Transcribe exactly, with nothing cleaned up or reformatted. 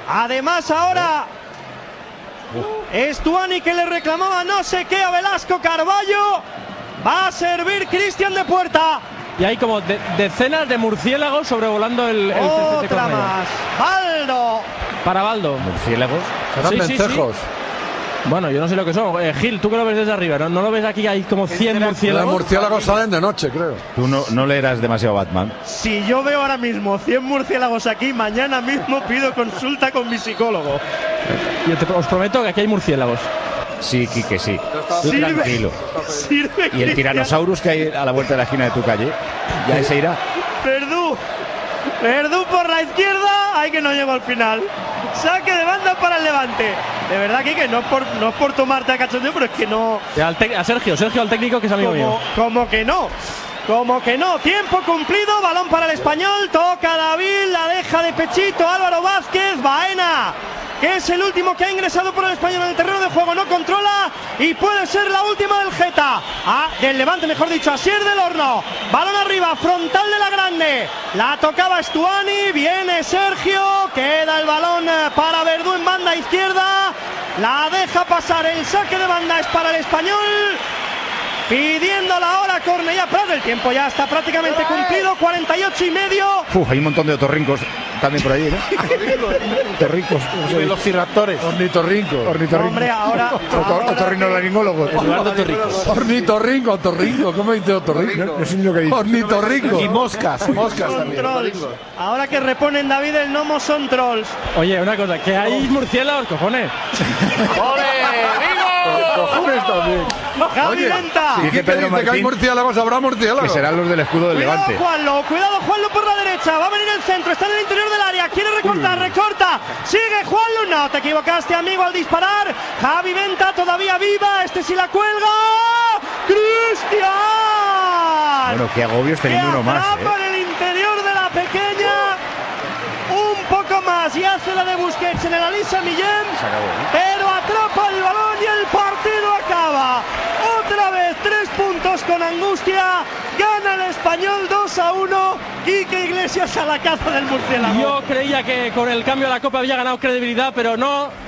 Además ahora Estuani, que le reclamaba no sé qué a Velasco Carballo. Va a servir Cristian de Puerta. Y hay como de, decenas de murciélagos sobrevolando el, el Otra más. Baldo. Para Baldo. ¿Murciélagos? Serán Sí, vencejos. sí, sí. Bueno, yo no sé lo que son. Eh, Gil, tú que lo ves desde arriba, ¿no, ¿No lo ves aquí? Hay como cien murciélagos. Los murciélagos salen de noche, creo. Tú no, no leerás demasiado Batman. Si yo veo ahora mismo cien murciélagos aquí, mañana mismo pido consulta con mi psicólogo. Yo te, os prometo que aquí hay murciélagos. Sí, Quique, sí. Tú Sirve, tranquilo. Sirve, Y el Cristian. Tyrannosaurus que hay a la vuelta de la esquina de tu calle, ya se irá. Verdú. Verdú por la izquierda. Ay, que no llegó al final. Saque de banda para el Levante. De verdad, Quique, no es por, no es por tomarte a cachondeo, pero es que no. Al te, a Sergio, Sergio al técnico, que es amigo como, mío. como que no. Como que no. Tiempo cumplido. Balón para el Español. Toca David. La deja de pechito Álvaro Vázquez. Baena, que es el último que ha ingresado por el Español en el terreno de juego, no controla y puede ser la última del Geta. Ah, del Levante, mejor dicho, Asier del Horno. Balón arriba, frontal de la grande. La tocaba Estuani, viene Sergio, queda el balón para Verdú en banda izquierda. La deja pasar, el saque de banda es para el Español. Pidiendo la hora Cornellá Prat, el tiempo ya está prácticamente cumplido, cuarenta y ocho y medio. Uf, hay un montón de otorrincos también por allí, ¿no? Otorrincos. Velociraptores. Ornitorrincos. Ornitorrincos. Hombre, ahora, ahora Otorrinolaringólogos. Ornitorrinco, otorrinco. ¿Cómo dice otorrinco? No sé ni lo que dice. Ornitorrinco. Y moscas, moscas son también. trolls. Ahora que reponen David el gnomo son trolls. Oye, una cosa, que hay murciélagos, cojones. Cojones también. Javi Oye, Venta. Si Dice Quique Pedro dice que hay Martín murciélagos, habrá Que murciélagos. serán los del escudo del Cuidado Levante. Juanlo, cuidado Juanlo por la derecha. Va a venir el centro, está en el interior del área. Quiere recortar, recorta. Sigue Juanlo. No, te equivocaste, amigo, al disparar. Javi Venta todavía viva. Este sí la cuelga. ¡Cristian! Bueno, qué agobios teniendo uno más, atrapa ¿eh? en el interior de la pequeña. Un poco más y hace la de Busquets en el Alisa Millén. Se acabó, ¿eh? Pero atrapa el balón y el partido acaba. Otra vez tres puntos con angustia. Gana el Español dos a uno. Quique Iglesias a la caza del murciélago. Yo creía que con el cambio a la Copa había ganado credibilidad, pero no.